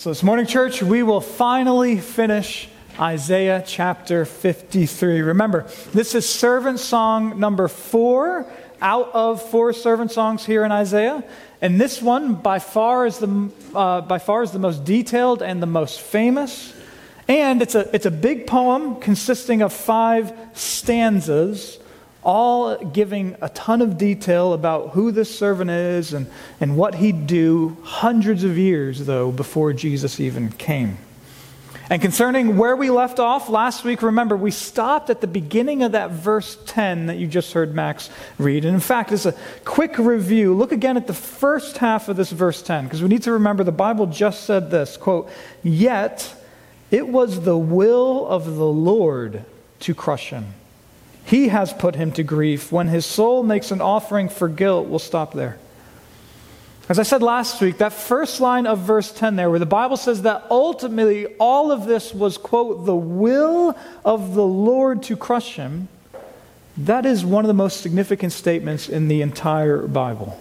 So this morning, church, we will finally finish Isaiah chapter 53. Remember, this is servant song number 4 out of 4 servant songs here in Isaiah. And this one by far is the most detailed and the most famous. And it's a big poem consisting of 5 stanzas, all giving a ton of detail about who this servant is and what he'd do hundreds of years, though, before Jesus even came. And concerning where we left off last week, remember, we stopped at the beginning of that verse 10 that you just heard Max read. And in fact, as a quick review, look again at the first half of this verse 10, because we need to remember the Bible just said this, quote, "Yet it was the will of the Lord to crush him. He has put him to grief. When his soul makes an offering for guilt," we'll stop there. As I said last week, that first line of verse 10 there, where the Bible says that ultimately all of this was, quote, "the will of the Lord to crush him," that is one of the most significant statements in the entire Bible.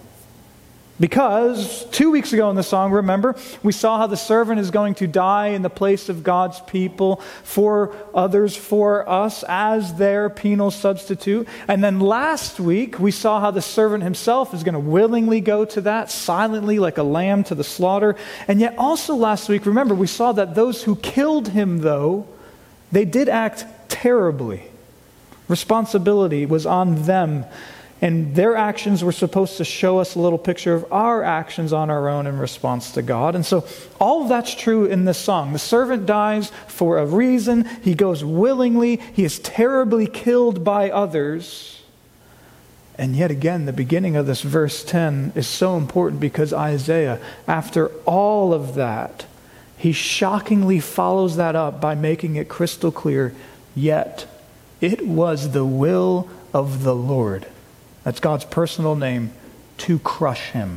Because 2 weeks ago in the song, remember, we saw how the servant is going to die in the place of God's people for others, for us, as their penal substitute. And then last week, we saw how the servant himself is going to willingly go to that, silently like a lamb to the slaughter. And yet also last week, remember, we saw that those who killed him, though, they did act terribly. Responsibility was on them. And their actions were supposed to show us a little picture of our actions on our own in response to God. And so all of that's true in this song. The servant dies for a reason. He goes willingly. He is terribly killed by others. And yet again, the beginning of this verse 10 is so important because Isaiah, after all of that, he shockingly follows that up by making it crystal clear, yet it was the will of the Lord. That's God's personal name, to crush him.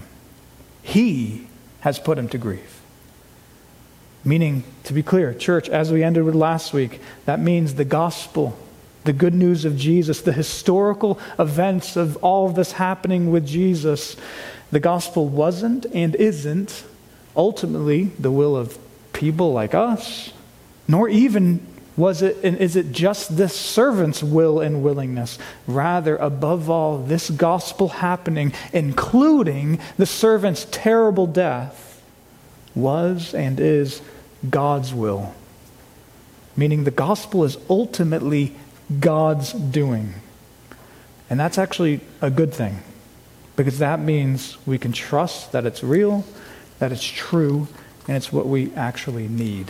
He has put him to grief. Meaning, to be clear, church, as we ended with last week, that means the gospel, the good news of Jesus, the historical events of all of this happening with Jesus, the gospel wasn't and isn't ultimately the will of people like us, nor even was it and is it just this servant's will and willingness? Rather, above all, this gospel happening, including the servant's terrible death, was and is God's will. Meaning the gospel is ultimately God's doing. And that's actually a good thing, because that means we can trust that it's real, that it's true, and it's what we actually need.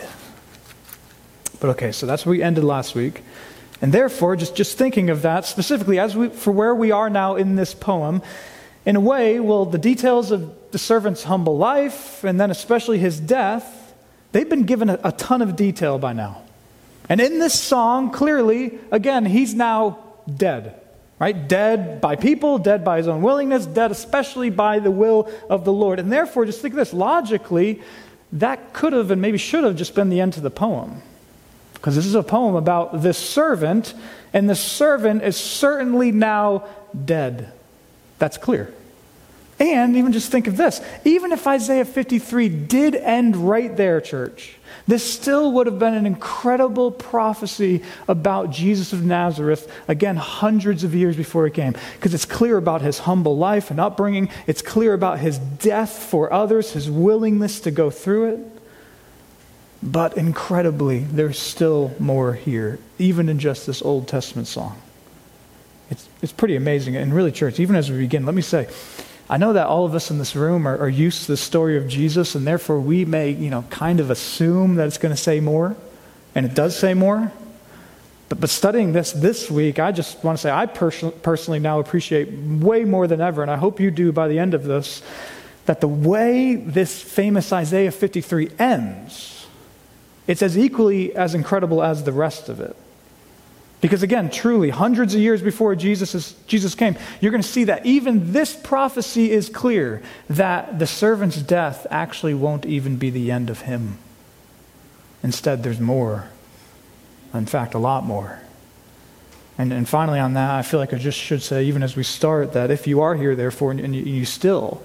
But okay, so that's where we ended last week. And therefore, just thinking of that specifically for where we are now in this poem, in a way, well, the details of the servant's humble life, and then especially his death, they've been given a ton of detail by now. And in this song, clearly, again, he's now dead. Right? Dead by people, dead by his own willingness, dead especially by the will of the Lord. And therefore, just think of this, logically, that could have and maybe should have just been the end to the poem. Because this is a poem about this servant, and the servant is certainly now dead. That's clear. And even just think of this. Even if Isaiah 53 did end right there, church, this still would have been an incredible prophecy about Jesus of Nazareth, again, hundreds of years before he came. Because it's clear about his humble life and upbringing. It's clear about his death for others, his willingness to go through it. But incredibly, there's still more here, even in just this Old Testament song. It's pretty amazing. And really, church, even as we begin, let me say, I know that all of us in this room are used to the story of Jesus, and therefore we may, kind of assume that it's going to say more, and it does say more. But studying this week, I just want to say I personally now appreciate way more than ever, and I hope you do by the end of this, that the way this famous Isaiah 53 ends, it's as equally as incredible as the rest of it. Because again, truly, hundreds of years before Jesus came, you're going to see that even this prophecy is clear, that the servant's death actually won't even be the end of him. Instead, there's more. In fact, a lot more. And finally on that, I feel like I just should say, even as we start, that if you are here, therefore, and you still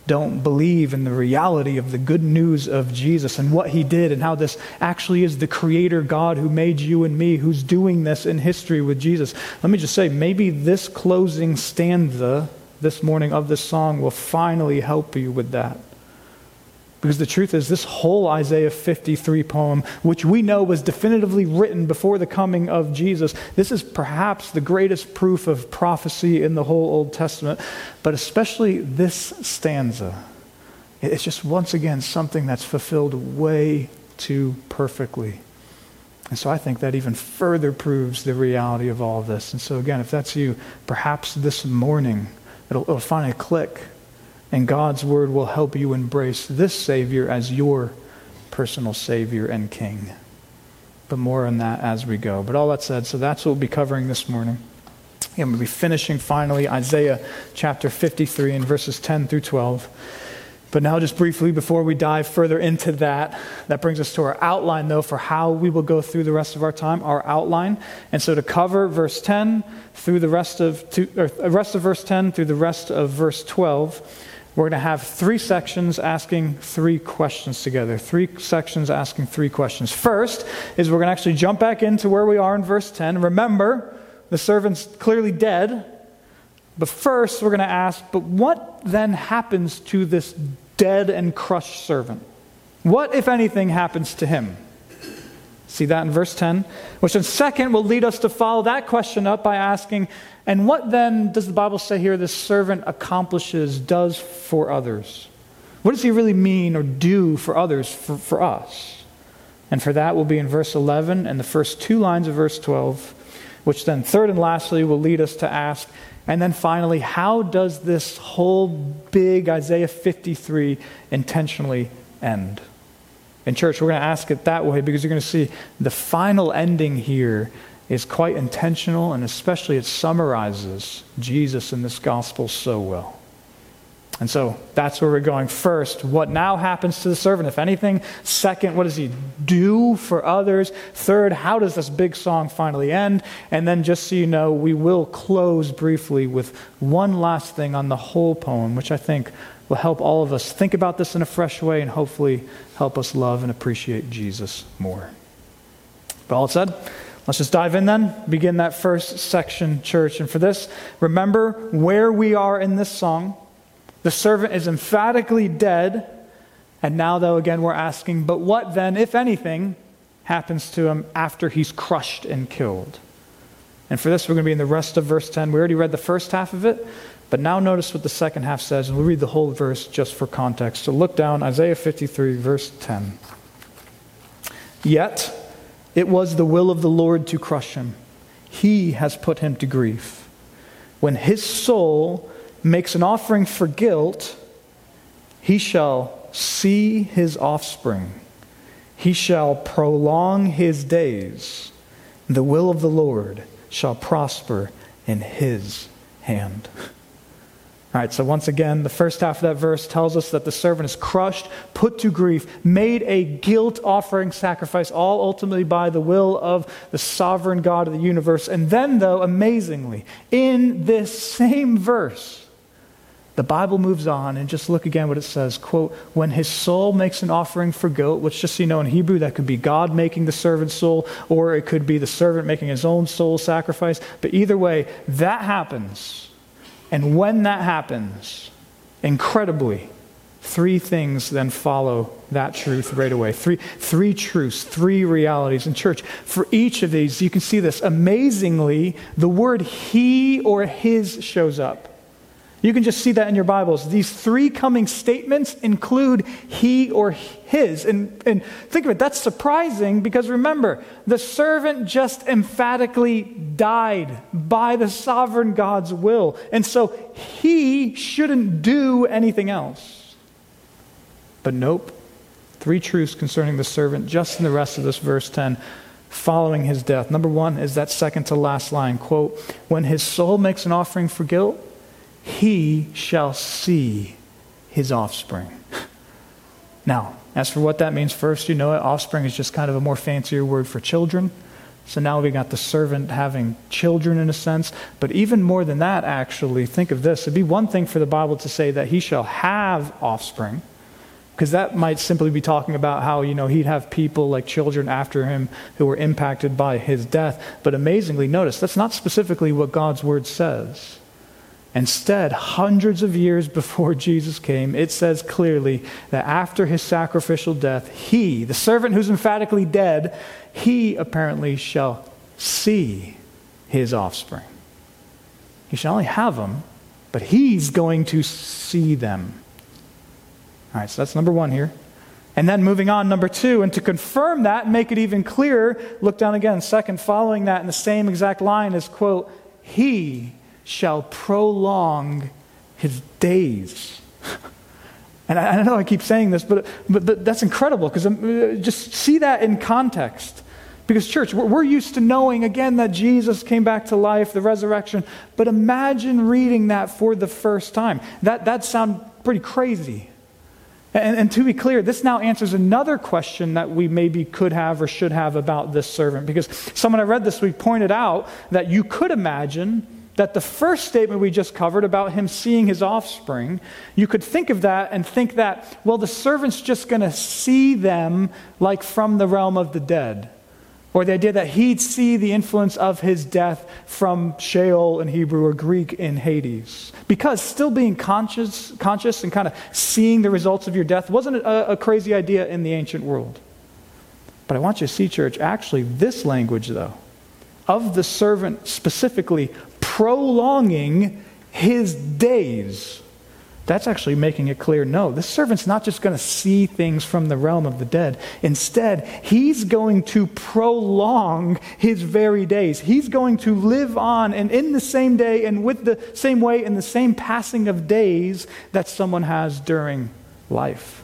don't believe in the reality of the good news of Jesus and what he did and how this actually is the creator God who made you and me, who's doing this in history with Jesus. Let me just say, maybe this closing stanza this morning of this song will finally help you with that. Because the truth is, this whole Isaiah 53 poem, which we know was definitively written before the coming of Jesus, this is perhaps the greatest proof of prophecy in the whole Old Testament. But especially this stanza, it's just once again something that's fulfilled way too perfectly. And so I think that even further proves the reality of all of this. And so again, if that's you, perhaps this morning it'll finally click. And God's word will help you embrace this Savior as your personal Savior and King. But more on that as we go. But all that said, so that's what we'll be covering this morning. And we'll be finishing finally Isaiah chapter 53 and verses 10 through 12. But now just briefly before we dive further into that brings us to our outline though for how we will go through the rest of our time, our outline. And so to cover verse 10 through the rest of verse 10 through the rest of verse 12, we're going to have three sections asking three questions together. Three sections asking three questions. First is we're going to actually jump back into where we are in verse 10. Remember, the servant's clearly dead. But first we're going to ask, but what then happens to this dead and crushed servant? What, if anything, happens to him? See that in verse 10. Which then second will lead us to follow that question up by asking, and what then does the Bible say here this servant accomplishes, does for others? What does he really mean or do for others, for us? And for that will be in verse 11 and the first two lines of verse 12, which then third and lastly will lead us to ask, and then finally, how does this whole big Isaiah 53 intentionally end? In church, we're going to ask it that way because you're going to see the final ending here is quite intentional, and especially it summarizes Jesus in this gospel so well. And so that's where we're going. First, what now happens to the servant, if anything? Second, what does he do for others? Third, how does this big song finally end? And then just so you know, we will close briefly with one last thing on the whole poem, which I think will help all of us think about this in a fresh way and hopefully help us love and appreciate Jesus more. But all said, let's just dive in then. Begin that first section, church. And for this, remember where we are in this song. The servant is emphatically dead. And now, though, again, we're asking, but what then, if anything, happens to him after he's crushed and killed? And for this, we're going to be in the rest of verse 10. We already read the first half of it, but now notice what the second half says, and we'll read the whole verse just for context. So look down, Isaiah 53, verse 10. Yet it was the will of the Lord to crush him. He has put him to grief. When his soul makes an offering for guilt, he shall see his offspring. He shall prolong his days. The will of the Lord shall prosper in his hand. All right, so once again, the first half of that verse tells us that the servant is crushed, put to grief, made a guilt offering sacrifice, all ultimately by the will of the sovereign God of the universe. And then, though, amazingly, in this same verse, the Bible moves on, and just look again what it says, quote, when his soul makes an offering for guilt, which just so you know in Hebrew, that could be God making the servant's soul, or it could be the servant making his own soul sacrifice. But either way, that happens. And when that happens, incredibly, three things then follow that truth right away. Three truths, three realities. In church, for each of these, you can see this. Amazingly, the word he or his shows up. You can just see that in your Bibles. These three coming statements include he or his. And think of it, that's surprising because remember, the servant just emphatically died by the sovereign God's will. And so he shouldn't do anything else. But nope. Three truths concerning the servant just in the rest of this verse 10 following his death. Number one is that second to last line, quote, when his soul makes an offering for guilt, he shall see his offspring. Now, as for what that means, first, you know it, offspring is just kind of a more fancier word for children. So now we got the servant having children in a sense. But even more than that, actually, think of this. It'd be one thing for the Bible to say that he shall have offspring, because that might simply be talking about how, he'd have people like children after him who were impacted by his death. But amazingly, notice, that's not specifically what God's word says. Instead, hundreds of years before Jesus came, it says clearly that after his sacrificial death, he, the servant who's emphatically dead, he apparently shall see his offspring. He shall only have them, but he's going to see them. All right, so that's number one here. And then moving on, number two, and to confirm that and make it even clearer, look down again. Second, following that in the same exact line is, quote, he shall prolong his days. And I know I keep saying this, but that's incredible, because just see that in context. Because church, we're used to knowing, again, that Jesus came back to life, the resurrection, but imagine reading that for the first time. That sounds pretty crazy. And to be clear, this now answers another question that we maybe could have or should have about this servant. Because someone I read this week pointed out that you could imagine that the first statement we just covered about him seeing his offspring, you could think of that and think that, well, the servant's just going to see them like from the realm of the dead. Or the idea that he'd see the influence of his death from Sheol in Hebrew or Greek in Hades. Because still being conscious and kind of seeing the results of your death wasn't a crazy idea in the ancient world. But I want you to see, church, actually this language, though, of the servant specifically prolonging his days, that's actually making it clear, no, this servant's not just going to see things from the realm of the dead. Instead, he's going to prolong his very days. He's going to live on and in the same day and with the same way in the same passing of days that someone has during life.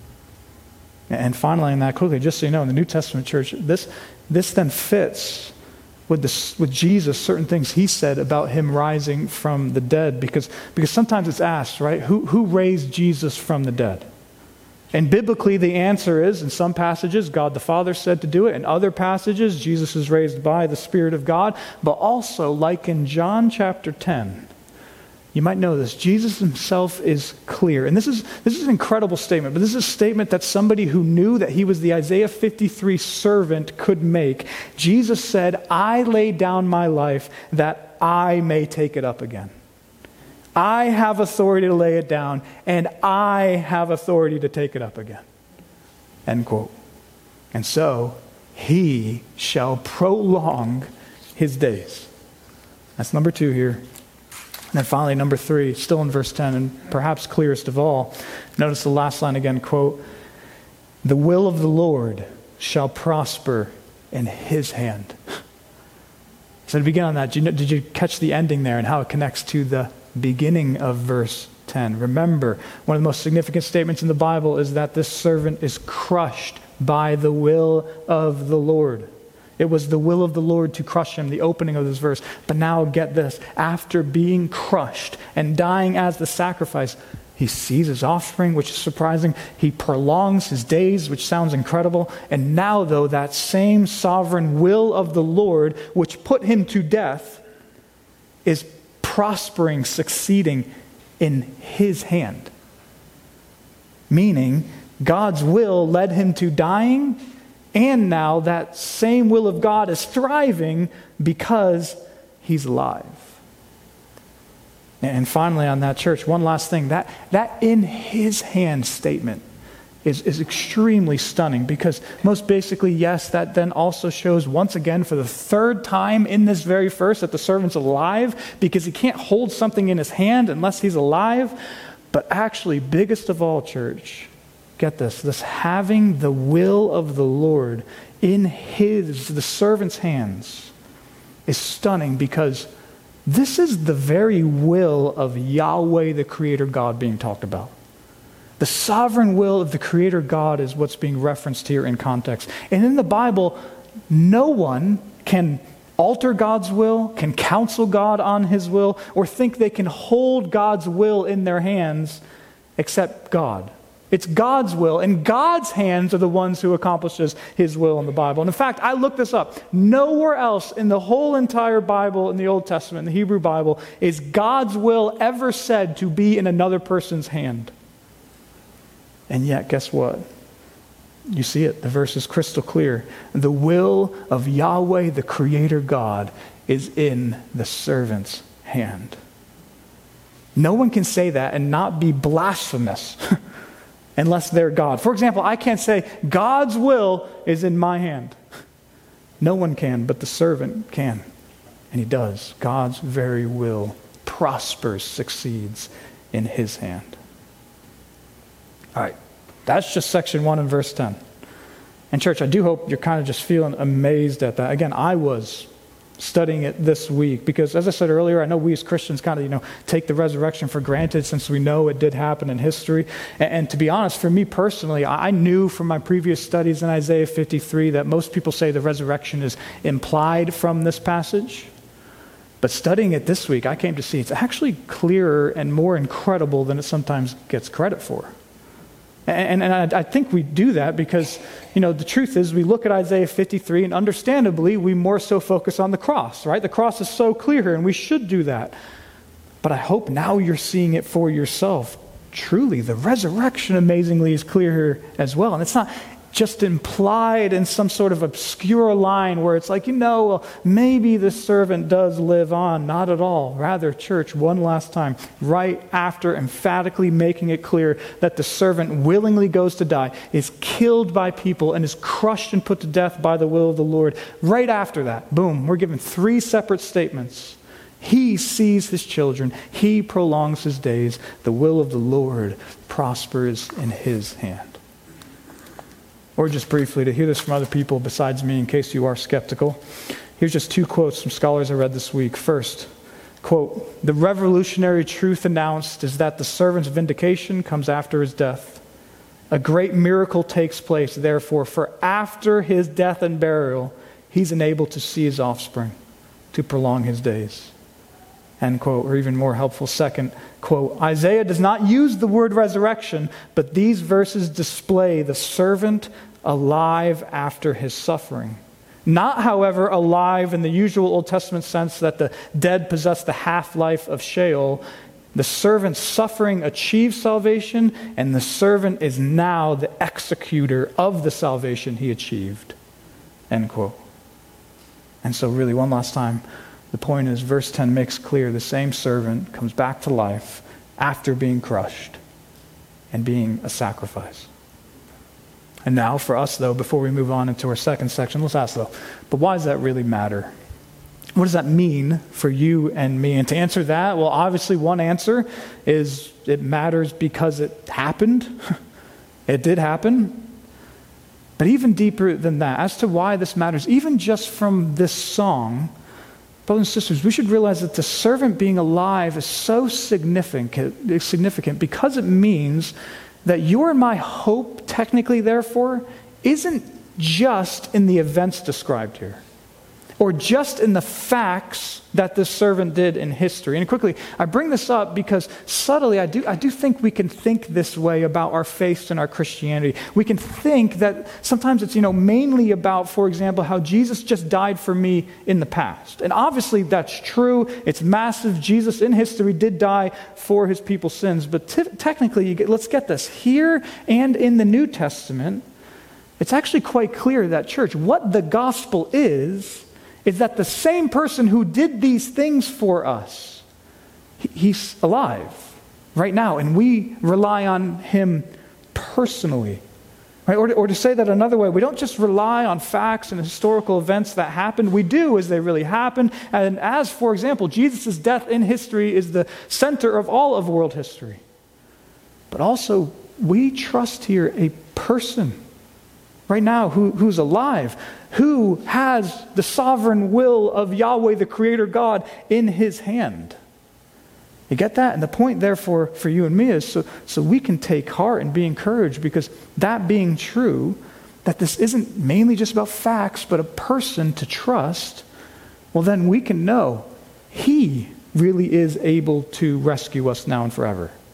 And finally, on that quickly, just so you know, in the New Testament church, this then fits with Jesus, certain things he said about him rising from the dead, because sometimes it's asked, right, who raised Jesus from the dead? And biblically the answer is, in some passages, God the Father said to do it. In other passages, Jesus is raised by the Spirit of God. But also, like in John chapter 10, you might know this, Jesus himself is clear. And this is an incredible statement, but this is a statement that somebody who knew that he was the Isaiah 53 servant could make. Jesus said, I lay down my life that I may take it up again. I have authority to lay it down, and I have authority to take it up again. End quote. And so, he shall prolong his days. That's number two here. And then finally, number three, still in verse 10, and perhaps clearest of all, notice the last line again, quote, the will of the Lord shall prosper in his hand. So to begin on that, did you catch the ending there and how it connects to the beginning of verse 10? Remember, one of the most significant statements in the Bible is that this servant is crushed by the will of the Lord. It was the will of the Lord to crush him, the opening of this verse. But now get this, after being crushed and dying as the sacrifice, he sees his offspring, which is surprising. He prolongs his days, which sounds incredible. And now, though, that same sovereign will of the Lord, which put him to death, is prospering, succeeding in his hand. Meaning, God's will led him to dying, and now that same will of God is thriving because he's alive. And finally on that, church, one last thing. That in his hand statement is extremely stunning, because most basically, yes, that then also shows once again for the third time in this very verse that the servant's alive, because he can't hold something in his hand unless he's alive. But actually, biggest of all, church, get this having the will of the Lord in the servant's hands, is stunning, because this is the very will of Yahweh, the Creator God, being talked about. The sovereign will of the Creator God is what's being referenced here in context. And in the Bible, no one can alter God's will, can counsel God on his will, or think they can hold God's will in their hands except God. It's God's will, and God's hands are the ones who accomplishes his will in the Bible. And in fact, I looked this up. Nowhere else in the whole entire Bible, in the Old Testament, in the Hebrew Bible, is God's will ever said to be in another person's hand. And yet, guess what? You see it. The verse is crystal clear. The will of Yahweh, the Creator God, is in the servant's hand. No one can say that and not be blasphemous unless they're God. For example, I can't say, God's will is in my hand. No one can, but the servant can. And he does. God's very will prospers, succeeds in his hand. All right, that's just section 1 and verse 10. And church, I do hope you're kind of just feeling amazed at that. Again, I was studying it this week because, as I said earlier, I know we as Christians kind of, take the resurrection for granted since we know it did happen in history. And to be honest, for me personally, I knew from my previous studies in Isaiah 53 that most people say the resurrection is implied from this passage. But studying it this week, I came to see it's actually clearer and more incredible than it sometimes gets credit for. And I think we do that because, the truth is we look at Isaiah 53 and understandably we more so focus on the cross, right? The cross is so clear here and we should do that. But I hope now you're seeing it for yourself. Truly, the resurrection amazingly is clear here as well. And it's not just implied in some sort of obscure line where it's like, well, maybe the servant does live on. Not at all. Rather, church, one last time, right after emphatically making it clear that the servant willingly goes to die, is killed by people, and is crushed and put to death by the will of the Lord. Right after that, boom, we're given 3 separate statements. He sees his children. He prolongs his days. The will of the Lord prospers in his hand. Or just briefly, to hear this from other people besides me in case you are skeptical. Here's just 2 quotes from scholars I read this week. First, quote, "The revolutionary truth announced is that the servant's vindication comes after his death. A great miracle takes place, therefore, for after his death and burial, he's enabled to see his offspring, to prolong his days." End quote. Or even more helpful, second quote, "Isaiah does not use the word resurrection, but these verses display the servant alive after his suffering. Not, however, alive in the usual Old Testament sense that the dead possess the half-life of Sheol. The servant's suffering achieves salvation, and the servant is now the executor of the salvation he achieved." End quote. And so really, one last time, the point is, verse 10 makes clear the same servant comes back to life after being crushed and being a sacrifice. And now for us, though, before we move on into our second section, let's ask, though, but why does that really matter? What does that mean for you and me? And to answer that, well, obviously one answer is it matters because it happened. It did happen. But even deeper than that, as to why this matters, even just from this song, brothers and sisters, we should realize that the servant being alive is so significant because it means that your and my hope, technically, therefore, isn't just in the events described here, or just in the facts that this servant did in history. And quickly, I bring this up because subtly, I do think we can think this way about our faith and our Christianity. We can think that sometimes it's, mainly about, for example, how Jesus just died for me in the past. And obviously that's true. It's massive. Jesus in history did die for his people's sins. But technically, let's get this. Here and in the New Testament, it's actually quite clear that, church, what the gospel is that the same person who did these things for us, he's alive right now, and we rely on him personally. Right? Or to say that another way, we don't just rely on facts and historical events that happened. We do as they really happened. And as, for example, Jesus' death in history is the center of all of world history. But also, we trust here a person right now who's alive, who has the sovereign will of Yahweh, the Creator God, in his hand. You get that? And the point, therefore, for you and me is so we can take heart and be encouraged, because that being true, that this isn't mainly just about facts, but a person to trust, well, then we can know he really is able to rescue us now and forever.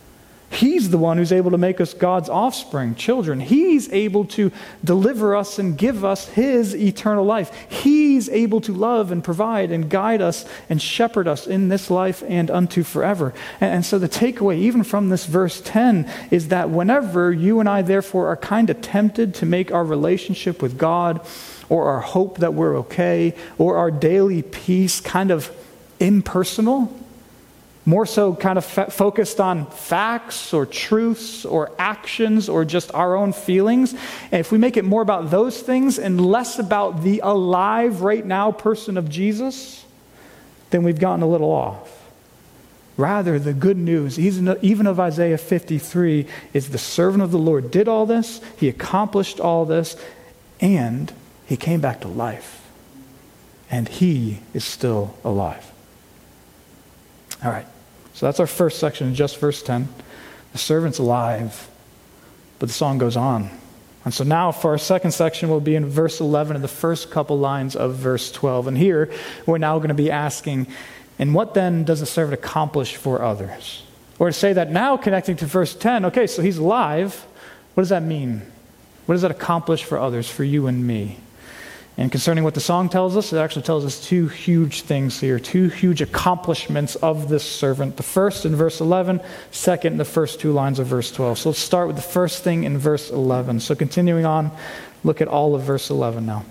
He's the one who's able to make us God's offspring, children. He's able to deliver us and give us his eternal life. He's able to love and provide and guide us and shepherd us in this life and unto forever. And so the takeaway, even from this verse 10, is that whenever you and I, therefore, are kind of tempted to make our relationship with God or our hope that we're okay or our daily peace kind of impersonal, more so kind of focused on facts or truths or actions or just our own feelings. And if we make it more about those things and less about the alive right now person of Jesus, then we've gotten a little off. Rather, the good news, even of Isaiah 53, is the servant of the Lord did all this, he accomplished all this, and he came back to life. And he is still alive. All right. So that's our first section, just verse 10. The servant's alive, but the song goes on. And so now for our second section, we'll be in verse 11 and the first couple lines of verse 12. And here, we're now going to be asking, and what then does the servant accomplish for others? Or to say that now, connecting to verse 10, okay, so he's alive. What does that mean? What does that accomplish for others, for you and me? And concerning what the song tells us, it actually tells us two huge things here, two huge accomplishments of this servant. The first in verse 11, second in the first two lines of verse 12. So let's start with the first thing in verse 11. So continuing on, look at all of verse 11 now.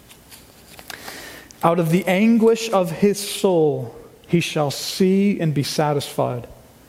Out of the anguish of his soul he shall see and be satisfied.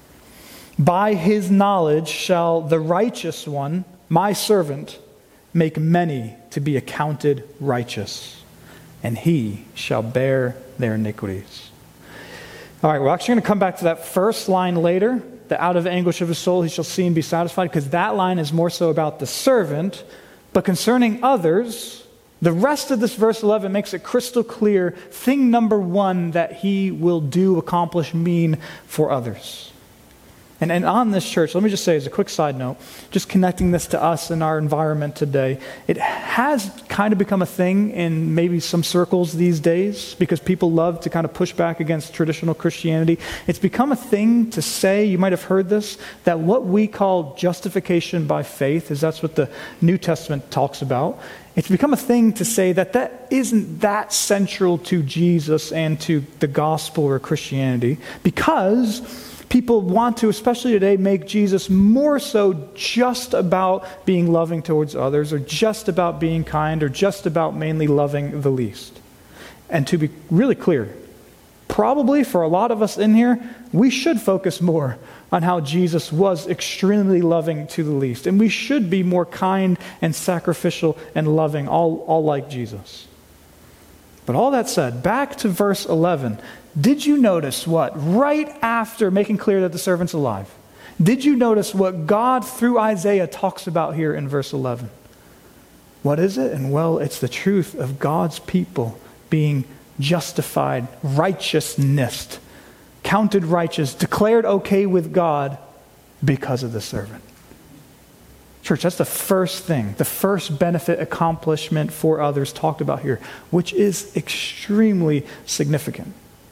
By his knowledge shall the righteous one, my servant, make many to be accounted righteous, and he shall bear their iniquities. All right, we're actually going to come back to that first line later, that out of the anguish of his soul he shall see and be satisfied, because that line is more so about the servant. But concerning others, the rest of this verse 11 makes it crystal clear, thing number one that he will do, accomplish, mean for others. And on this church, let me just say as a quick side note, just connecting this to us and our environment today, it has kind of become a thing in maybe some circles these days because people love to kind of push back against traditional Christianity. It's become a thing to say, you might have heard this, that what we call justification by faith, is that's what the New Testament talks about. It's become a thing to say that that isn't that central to Jesus and to the gospel or Christianity, because people want to, especially today, make Jesus more so just about being loving towards others, or just about being kind, or just about mainly loving the least. And to be really clear, probably for a lot of us in here, we should focus more on how Jesus was extremely loving to the least. And we should be more kind and sacrificial and loving, all like Jesus. But all that said, back to verse 11. Did you notice what, right after making clear that the servant's alive, did you notice what God through Isaiah talks about here in verse 11? What is it? And well, it's the truth of God's people being justified, righteousness, counted righteous, declared okay with God because of the servant. Church, that's the first thing, the first benefit, accomplishment for others talked about here, which is extremely significant.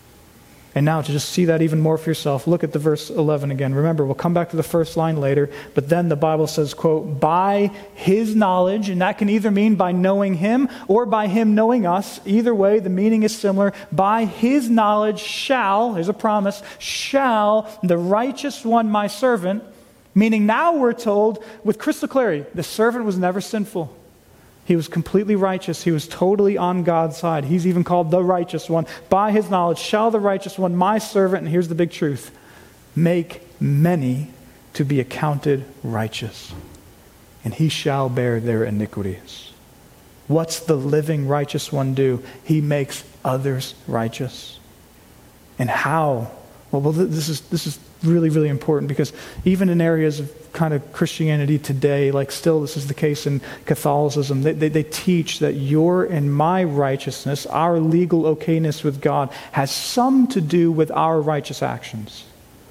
And now to just see that even more for yourself, look at the verse 11 again. Remember, we'll come back to the first line later, but then the Bible says, quote, by his knowledge, and that can either mean by knowing him or by him knowing us. Either way, the meaning is similar. By his knowledge shall, here's a promise, shall the righteous one, my servant, meaning now we're told with crystal clarity, the servant was never sinful. He was completely righteous. He was totally on God's side. He's even called the righteous one. By his knowledge shall the righteous one, my servant, and here's the big truth, make many to be accounted righteous, and he shall bear their iniquities. What's the living righteous one do? He makes others righteous. And how? Well, this is really, really important, because even in areas of kind of Christianity today, like still this is the case in Catholicism, they teach that your and my righteousness, our legal okayness with God, has some to do with our righteous actions.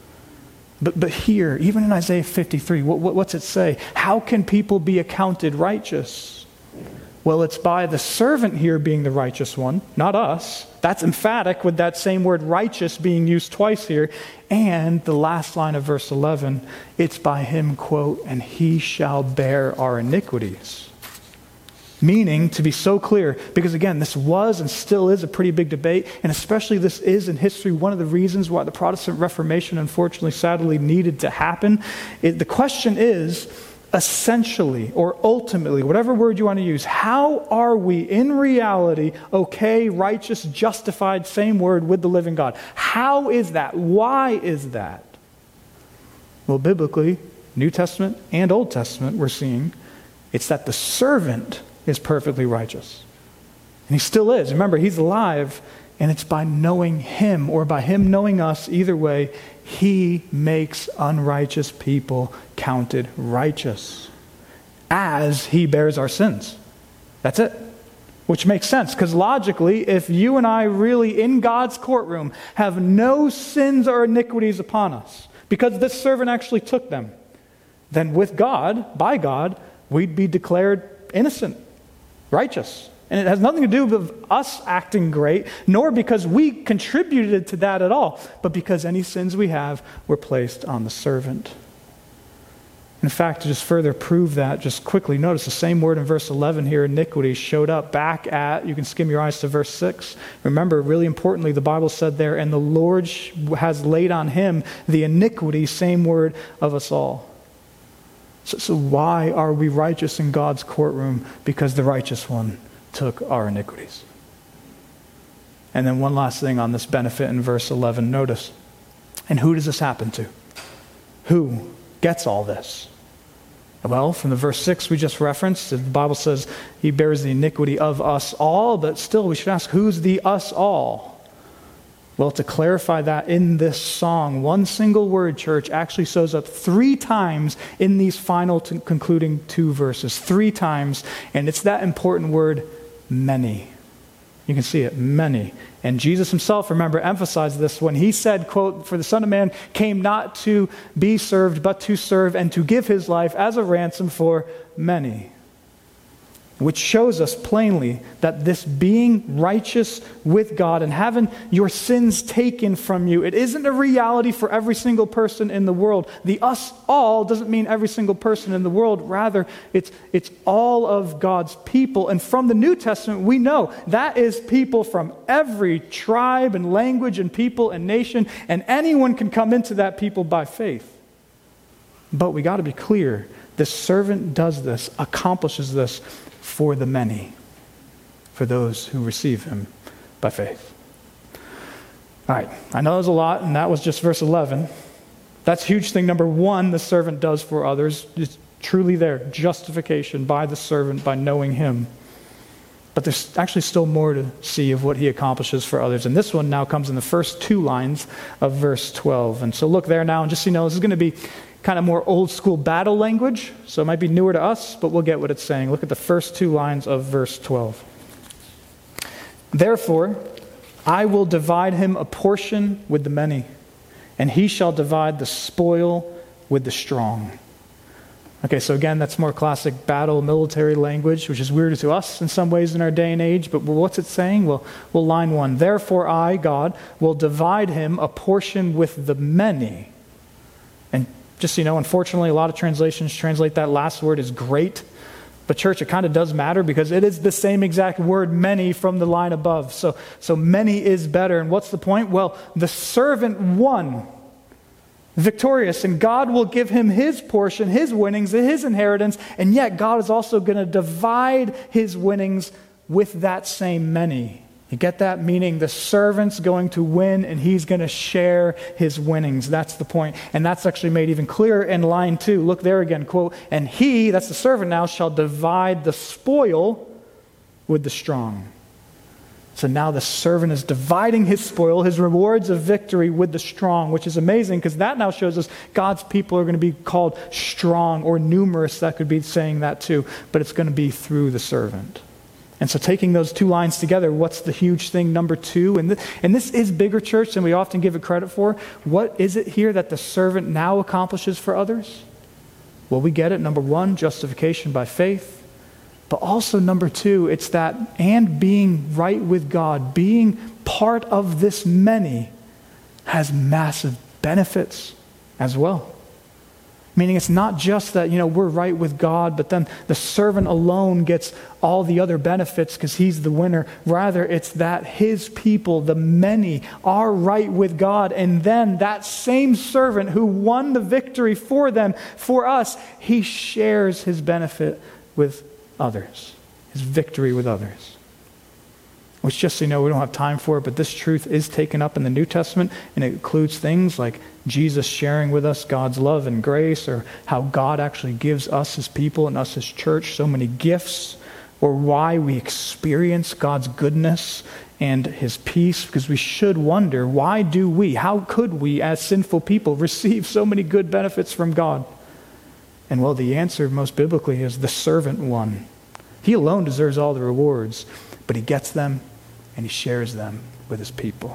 But here, even in Isaiah 53, what's it say? How can people be accounted righteous? Well, it's by the servant here being the righteous one, not us. That's emphatic with that same word righteous being used twice here. And the last line of verse 11, it's by him, quote, and he shall bear our iniquities. Meaning, to be so clear, because again, this was and still is a pretty big debate, and especially this is in history one of the reasons why the Protestant Reformation, unfortunately, sadly, needed to happen. The question is, essentially, or ultimately, whatever word you want to use, how are we in reality okay, righteous, justified, same word with the living God? How is that? Why is that? Well, biblically, New Testament and Old Testament, we're seeing, it's that the servant is perfectly righteous. And he still is. Remember, he's alive, and it's by knowing him, or by him knowing us, either way, he makes unrighteous people counted righteous as he bears our sins. That's it. Which makes sense, because logically, if you and I really, in God's courtroom, have no sins or iniquities upon us, because this servant actually took them, then with God, by God, we'd be declared innocent, righteous. And it has nothing to do with us acting great, nor because we contributed to that at all, but because any sins we have were placed on the servant. In fact, to just further prove that, just quickly notice the same word in verse 11 here, iniquity, showed up back at, you can skim your eyes to verse 6. Remember, really importantly, the Bible said there, and the Lord has laid on him the iniquity, same word, of us all. So why are we righteous in God's courtroom? Because the righteous one took our iniquities. And then one last thing on this benefit in verse 11. Notice. And who does this happen to? Who gets all this? Well, from the verse 6 we just referenced, the Bible says he bears the iniquity of us all, but still we should ask, who's the us all? Well, to clarify that in this song, one single word, church, actually shows up 3 times in these final concluding 2 verses. 3 times, and it's that important word, many. You can see it, many. And Jesus himself, remember, emphasized this when he said, quote, for the Son of Man came not to be served, but to serve and to give his life as a ransom for many. Which shows us plainly that this being righteous with God and having your sins taken from you, it isn't a reality for every single person in the world. The us all doesn't mean every single person in the world. Rather, it's all of God's people. And from the New Testament, we know that is people from every tribe and language and people and nation, and anyone can come into that people by faith. But we got to be clear, this servant does this, accomplishes this for the many, for those who receive him by faith. All right, I know there's a lot, and that was just verse 11. That's huge thing number 1, the servant does for others. It's truly there, justification by the servant, by knowing him. But there's actually still more to see of what he accomplishes for others. And this one now comes in the first 2 lines of verse 12. And so look there now, and just so you know, this is going to be kind of more old school battle language, so it might be newer to us, but we'll get what it's saying. Look at the first 2 lines of verse 12. Therefore, I will divide him a portion with the many, and he shall divide the spoil with the strong. Okay, so again, that's more classic battle military language, which is weird to us in some ways in our day and age, but what's it saying? Well, line 1, therefore I, God, will divide him a portion with the many. And just so you know, unfortunately, a lot of translations translate that last word as great. But church, it kind of does matter because it is the same exact word, many, from the line above. So many is better. And what's the point? Well, the servant won, victorious, and God will give him his portion, his winnings, his inheritance, and yet God is also going to divide his winnings with that same many. You get that? Meaning the servant's going to win and he's going to share his winnings. That's the point. And that's actually made even clearer in line 2. Look there again, quote, and he, that's the servant now, shall divide the spoil with the strong. So now the servant is dividing his spoil, his rewards of victory with the strong, which is amazing because that now shows us God's people are going to be called strong or numerous. That could be saying that too, but it's going to be through the servant. And so taking those 2 lines together, what's the huge thing, number 2? And this is bigger, church, than we often give it credit for. What is it here that the servant now accomplishes for others? Well, we get it. Number 1, justification by faith. But also, number two, it's that, and being right with God, being part of this many, has massive benefits as well. Meaning it's not just that, we're right with God, but then the servant alone gets all the other benefits because he's the winner. Rather, it's that his people, the many, are right with God. And then that same servant who won the victory for them, for us, he shares his benefit with others, his victory with others. Which, just so you know, we don't have time for it, but this truth is taken up in the New Testament, and it includes things like Jesus sharing with us God's love and grace, or how God actually gives us his people and us his church so many gifts, or why we experience God's goodness and his peace, because we should wonder, how could we as sinful people receive so many good benefits from God? And well, the answer most biblically is the servant one. He alone deserves all the rewards, but he gets them and he shares them with his people.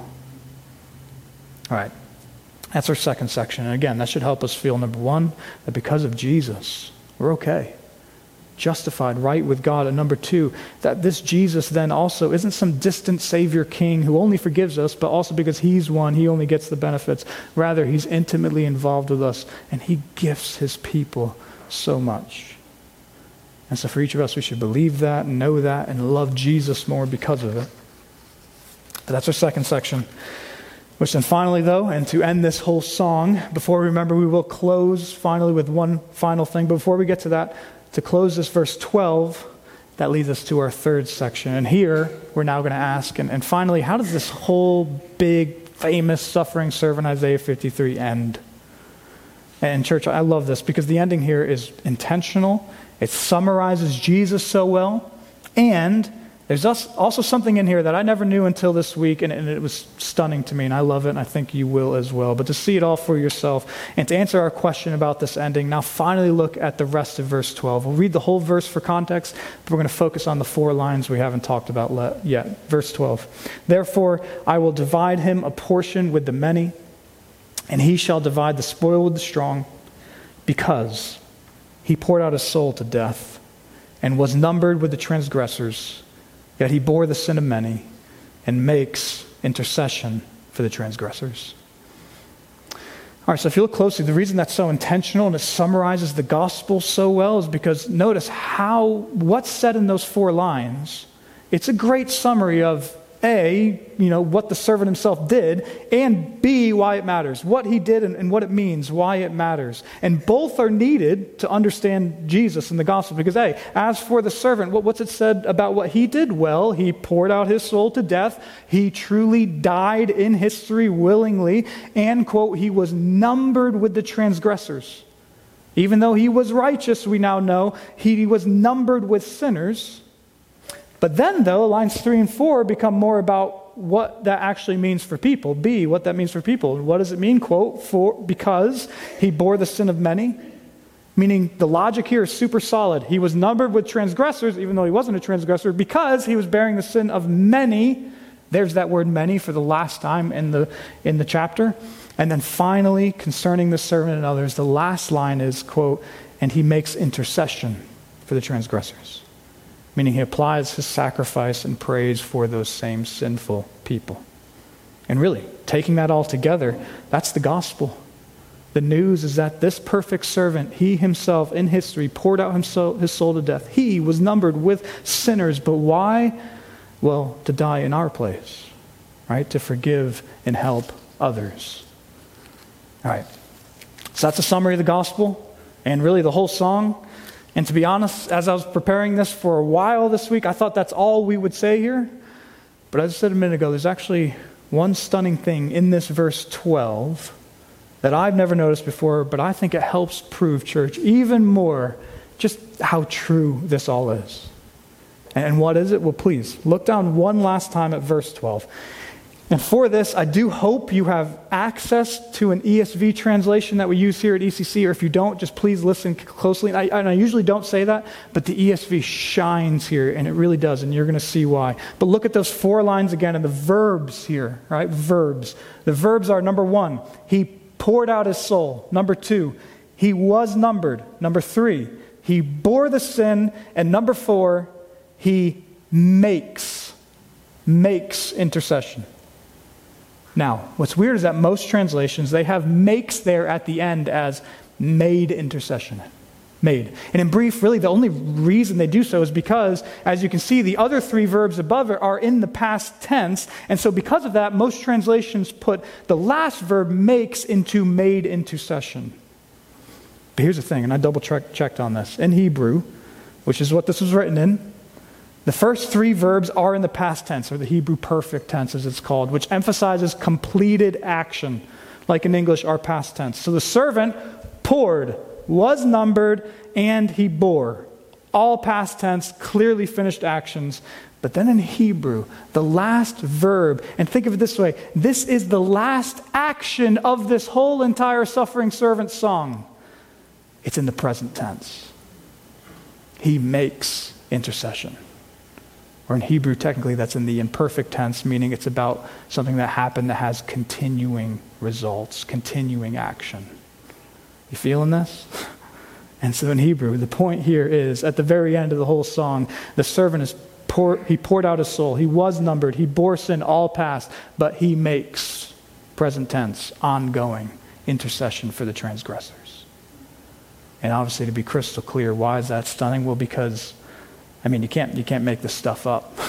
All right, that's our second section. And again, that should help us feel, number one, that because of Jesus, we're okay. Justified, right with God. And number two, that this Jesus then also isn't some distant Savior King who only forgives us, but also because he's one, he only gets the benefits. Rather, he's intimately involved with us, and he gifts his people so much. And so for each of us, we should believe that and know that and love Jesus more because of it. But that's our second section. Which then finally, though, and to end this whole song, before we remember, we will close finally with one final thing. But before we get to that, to close this verse 12, that leads us to our third section. And here, we're now going to ask, and finally, how does this whole big, famous, suffering servant Isaiah 53 end? And church, I love this because the ending here is intentional. It summarizes Jesus so well. And there's also something in here that I never knew until this week, and it was stunning to me, and I love it, and I think you will as well. But to see it all for yourself, and to answer our question about this ending, now finally look at the rest of verse 12. We'll read the whole verse for context, but we're going to focus on the 4 lines we haven't talked about yet. Verse 12. Therefore, I will divide him a portion with the many, and he shall divide the spoil with the strong, because he poured out his soul to death, and was numbered with the transgressors. Yet he bore the sin of many and makes intercession for the transgressors. All right, so if you look closely, the reason that's so intentional and it summarizes the gospel so well is because notice what's said in those 4 lines. It's a great summary of A, what the servant himself did, and B, why it matters. What he did and what it means, why it matters. And both are needed to understand Jesus and the gospel. Because A, as for the servant, what's it said about what he did? Well, he poured out his soul to death. He truly died in history willingly. And, quote, he was numbered with the transgressors. Even though he was righteous, we now know, he was numbered with sinners. But then, though, lines 3 and 4 become more about what that actually means for people. B, what that means for people. What does it mean? Quote, because he bore the sin of many. Meaning the logic here is super solid. He was numbered with transgressors, even though he wasn't a transgressor, because he was bearing the sin of many. There's that word many for the last time in the chapter. And then finally, concerning the servant and others, the last line is, quote, and he makes intercession for the transgressors. Meaning he applies his sacrifice and praise for those same sinful people. And really, taking that all together, that's the gospel. The news is that this perfect servant, he himself in history poured out his soul to death. He was numbered with sinners, but why? Well, to die in our place, right? To forgive and help others. All right, so that's a summary of the gospel and really the whole song. And to be honest, as I was preparing this for a while this week, I thought that's all we would say here. But as I said a minute ago, there's actually one stunning thing in this verse 12 that I've never noticed before, but I think it helps prove, church, even more just how true this all is. And what is it? Well, please, look down one last time at verse 12. And for this, I do hope you have access to an ESV translation that we use here at ECC, or if you don't, just please listen closely. And I usually don't say that, but the ESV shines here, and it really does, and you're going to see why. But look at those 4 lines again, and the verbs here, right? Verbs. The verbs are, number 1, he poured out his soul. Number 2, he was numbered. Number 3, he bore the sin, and number 4, he makes intercession. Now, what's weird is that most translations, they have makes there at the end as made intercession. Made. And in brief, really the only reason they do so is because, as you can see, the other 3 verbs above it are in the past tense. And so because of that, most translations put the last verb makes into made intercession. But here's the thing, and I double checked on this. In Hebrew, which is what this was written in, the first 3 verbs are in the past tense, or the Hebrew perfect tense as it's called, which emphasizes completed action, like in English, our past tense. So the servant poured, was numbered, and he bore. All past tense, clearly finished actions. But then in Hebrew, the last verb, and think of it this way, this is the last action of this whole entire suffering servant song. It's in the present tense. He makes intercession. Or in Hebrew, technically, that's in the imperfect tense, meaning it's about something that happened that has continuing results, continuing action. You feeling this? And so in Hebrew, the point here is, at the very end of the whole song, the servant he poured out his soul. He was numbered. He bore sin, all past, but he makes, present tense, ongoing intercession for the transgressors. And obviously, to be crystal clear, why is that stunning? Well, because, you can't make this stuff up.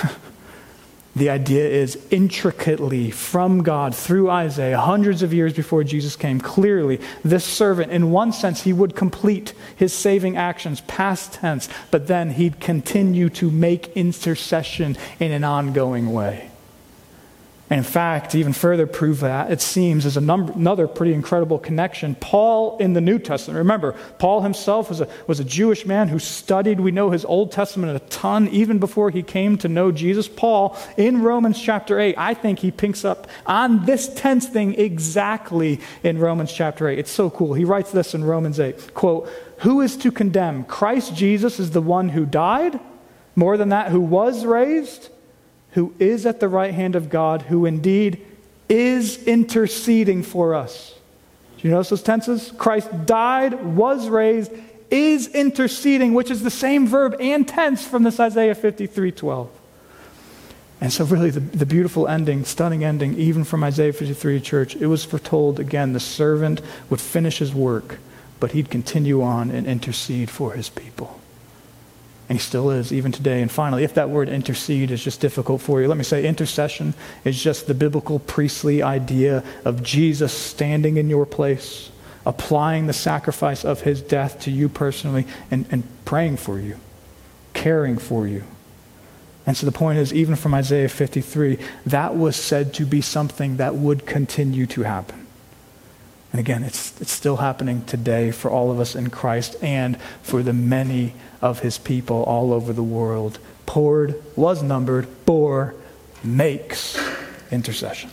The idea is intricately from God through Isaiah, hundreds of years before Jesus came, clearly, this servant, in one sense, he would complete his saving actions, past tense, but then he'd continue to make intercession in an ongoing way. And in fact, to even further prove that, it seems there's another pretty incredible connection. Paul in the New Testament, remember, Paul himself was a Jewish man who studied, we know his Old Testament a ton, even before he came to know Jesus. Paul, in Romans chapter 8, I think he picks up on this tense thing exactly in Romans chapter 8. It's so cool. He writes this in Romans 8, quote, "Who is to condemn? Christ Jesus is the one who died, more than that, who was raised, who is at the right hand of God, who indeed is interceding for us." Do you notice those tenses? Christ died, was raised, is interceding, which is the same verb and tense from this Isaiah 53:12. And so really the beautiful ending, stunning ending, even from Isaiah 53, church, it was foretold again, the servant would finish his work, but he'd continue on and intercede for his people. And he still is, even today. And finally, if that word intercede is just difficult for you, let me say intercession is just the biblical priestly idea of Jesus standing in your place, applying the sacrifice of his death to you personally, and praying for you, caring for you. And so the point is, even from Isaiah 53, that was said to be something that would continue to happen. And again, it's still happening today for all of us in Christ and for the many of his people all over the world. Poured, was numbered, bore, makes intercession.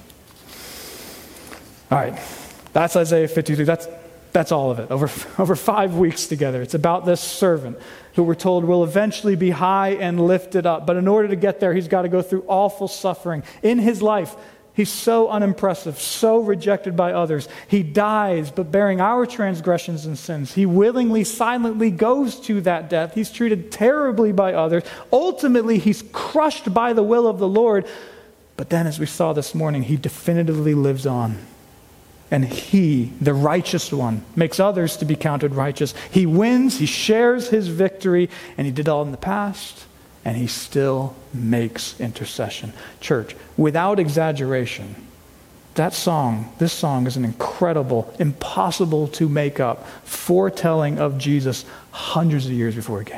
All right, that's Isaiah 53. That's all of it, over 5 weeks together. It's about this servant who we're told will eventually be high and lifted up. But in order to get there, he's got to go through awful suffering. In his life, he's so unimpressive, so rejected by others. He dies, but bearing our transgressions and sins. He willingly, silently goes to that death. He's treated terribly by others. Ultimately, he's crushed by the will of the Lord. But then, as we saw this morning, he definitively lives on. And he, the righteous one, makes others to be counted righteous. He wins, he shares his victory, and he did all in the past. And he still makes intercession. Church, without exaggeration, this song is an incredible, impossible to make up foretelling of Jesus hundreds of years before he came.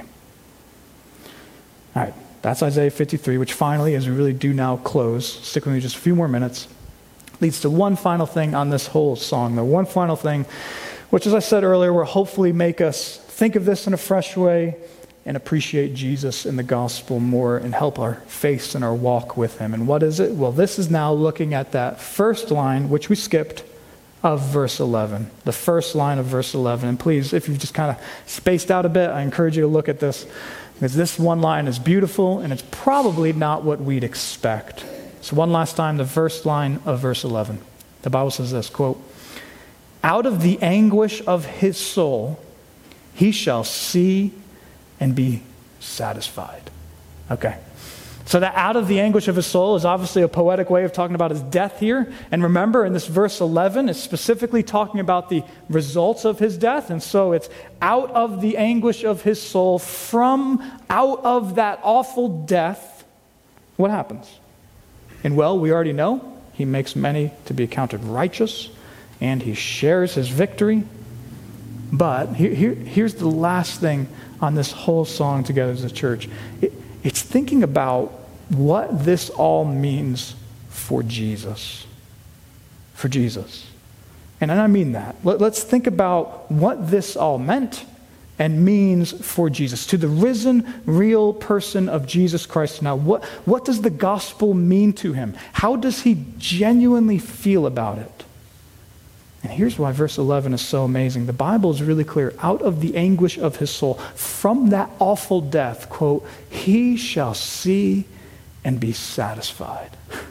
All right, that's Isaiah 53, which finally, as we really do now close, stick with me just a few more minutes, leads to one final thing on this whole song. The one final thing, which, as I said earlier, will hopefully make us think of this in a fresh way and appreciate Jesus and the gospel more and help our faith and our walk with him. And what is it? Well, this is now looking at that first line, which we skipped, of verse 11. The first line of verse 11. And please, if you've just kind of spaced out a bit, I encourage you to look at this, because this one line is beautiful and it's probably not what we'd expect. So one last time, the first line of verse 11. The Bible says this, quote, "Out of the anguish of his soul, he shall see and be satisfied. Okay. So that out of the anguish of his soul is obviously a poetic way of talking about his death here. And remember, in this verse 11, it's specifically talking about the results of his death. And so it's out of the anguish of his soul, from out of that awful death, what happens? And well, we already know, he makes many to be accounted righteous, and he shares his victory. But here's the last thing on this whole song together as a church. It's thinking about what this all means for Jesus. For Jesus. And I mean that. Let's think about what this all meant and means for Jesus. To the risen, real person of Jesus Christ now, what does the gospel mean to him? How does he genuinely feel about it? And here's why verse 11 is so amazing. The Bible is really clear. Out of the anguish of his soul, from that awful death, quote, he shall see and be satisfied.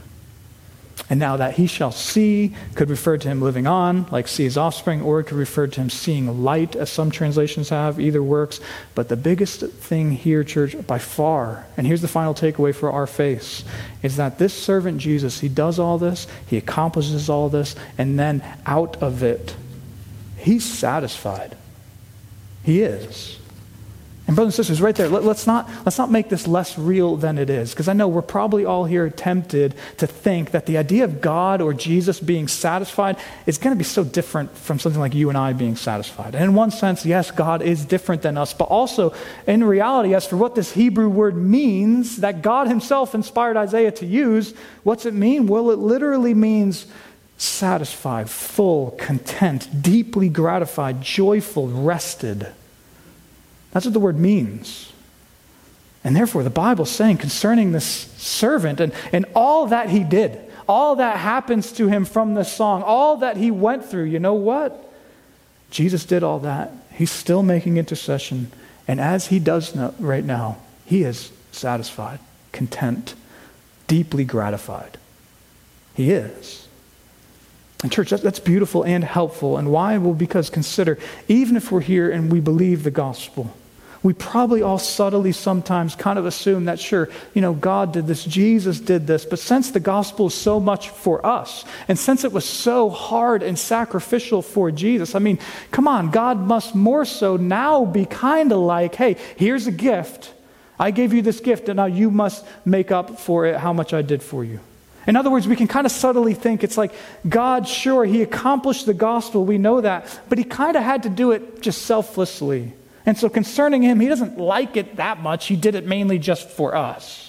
And now that he shall see could refer to him living on, like see his offspring, or it could refer to him seeing light, as some translations have. Either works. But the biggest thing here, church, by far, and here's the final takeaway for our faith, is that this servant Jesus, he does all this, he accomplishes all this, and then out of it, he's satisfied. He is. And brothers and sisters, right there, let's not make this less real than it is, because I know we're probably all here tempted to think that the idea of God or Jesus being satisfied is going to be so different from something like you and I being satisfied. And in one sense, yes, God is different than us, but also in reality, as for what this Hebrew word means that God himself inspired Isaiah to use, what's it mean? Well, it literally means satisfied, full, content, deeply gratified, joyful, rested. That's what the word means. And therefore, the Bible's saying concerning this servant and all that he did, all that happens to him from this song, all that he went through, you know what? Jesus did all that. He's still making intercession. And as he does right now, he is satisfied, content, deeply gratified. He is. And church, that's beautiful and helpful. And why? Well, because consider, even if we're here and we believe the gospel, we probably all subtly sometimes kind of assume that, sure, God did this, Jesus did this, but since the gospel is so much for us, and since it was so hard and sacrificial for Jesus, I mean, come on, God must more so now be kind of like, hey, here's a gift. I gave you this gift, and now you must make up for it how much I did for you. In other words, we can kind of subtly think it's like, God, sure, he accomplished the gospel, we know that, but he kind of had to do it just selflessly. And so concerning him, he doesn't like it that much. He did it mainly just for us.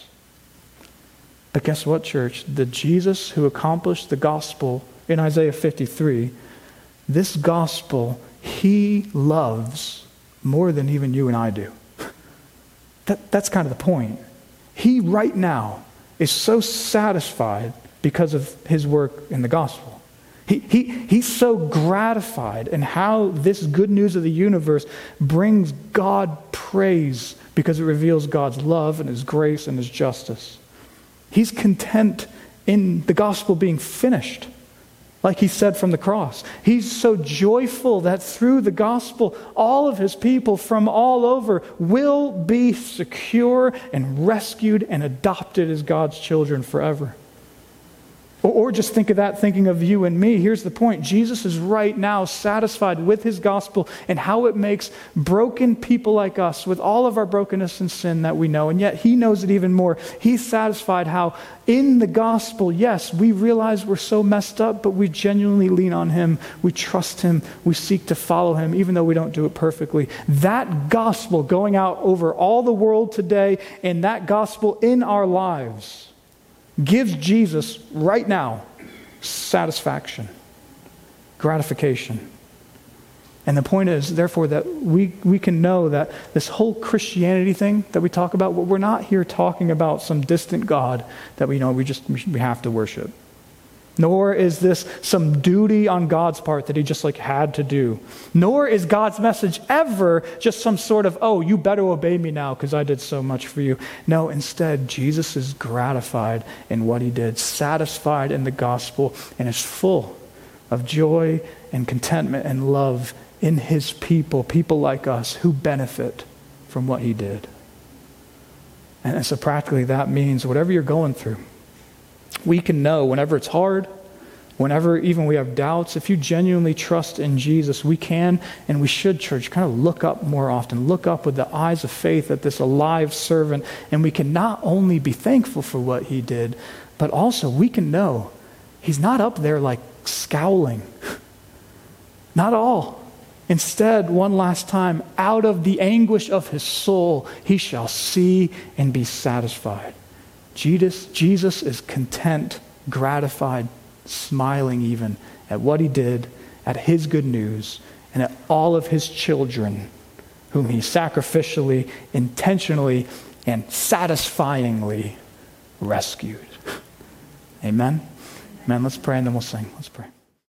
But guess what, church? The Jesus who accomplished the gospel in Isaiah 53, this gospel he loves more than even you and I do. That's kind of the point. He right now is so satisfied because of his work in the gospel. He's so gratified in how this good news of the universe brings God praise because it reveals God's love and his grace and his justice. He's content in the gospel being finished, like he said from the cross. He's so joyful that through the gospel, all of his people from all over will be secure and rescued and adopted as God's children forever. Or just think of that, thinking of you and me. Here's the point. Jesus is right now satisfied with his gospel and how it makes broken people like us, with all of our brokenness and sin that we know, and yet he knows it even more. He's satisfied how in the gospel, yes, we realize we're so messed up, but we genuinely lean on him. We trust him. We seek to follow him, even though we don't do it perfectly. That gospel going out over all the world today, and that gospel in our lives, gives Jesus right now satisfaction, gratification. And the point is, therefore, that we can know that this whole Christianity thing that we talk about, we're not here talking about some distant God that we have to worship. Nor is this some duty on God's part that he just had to do. Nor is God's message ever just some sort of, oh, you better obey me now because I did so much for you. No, instead, Jesus is gratified in what he did, satisfied in the gospel, and is full of joy and contentment and love in his people like us who benefit from what he did. And so practically that means whatever you're going through, we can know whenever it's hard, whenever even we have doubts, if you genuinely trust in Jesus, we can and we should, church, kind of look up more often. Look up with the eyes of faith at this alive servant, and we can not only be thankful for what he did, but also we can know he's not up there like scowling. Not all. Instead, one last time, out of the anguish of his soul, he shall see and be satisfied. Jesus is content, gratified, smiling even at what he did, at his good news, and at all of his children whom he sacrificially, intentionally, and satisfyingly rescued. Amen? Amen. Let's pray and then we'll sing. Let's pray.